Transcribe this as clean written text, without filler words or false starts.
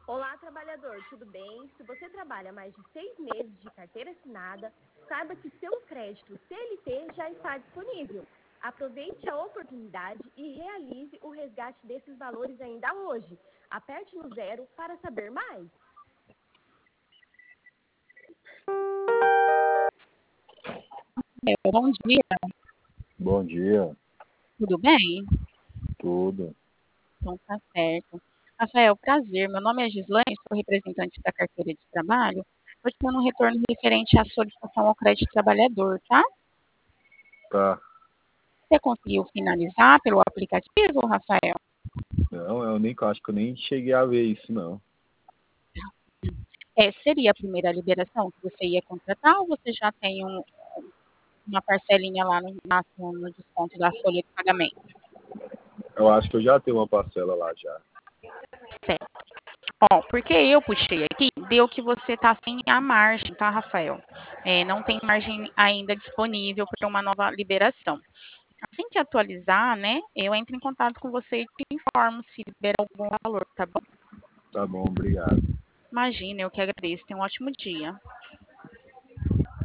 Olá, trabalhador, tudo bem? Se você trabalha mais de 6 meses de carteira assinada, saiba que seu crédito CLT já está disponível. Aproveite a oportunidade e realize o resgate desses valores ainda hoje. Aperte no 0 para saber mais. Bom dia, Bom dia, tudo bem? tudo. Então tá certo. Rafael, prazer. Meu nome é Gislaine, sou representante da carteira de trabalho. Estou te dando um retorno referente à solicitação ao crédito trabalhador, tá? Tá. Você conseguiu finalizar pelo aplicativo, Rafael? Não, eu nem acho que eu nem cheguei a ver isso, não. Seria a primeira liberação que você ia contratar ou você já tem uma parcelinha lá no desconto da folha de pagamento? Eu acho que eu já tenho uma parcela lá já. Certo. Ó, porque eu puxei aqui, deu que você está sem a margem, tá, Rafael? Não tem margem ainda disponível para uma nova liberação. Assim que atualizar, né, eu entro em contato com você e te informo se liberar algum valor, tá bom? Tá bom, obrigado. Imagina, eu que agradeço. Tenha um ótimo dia.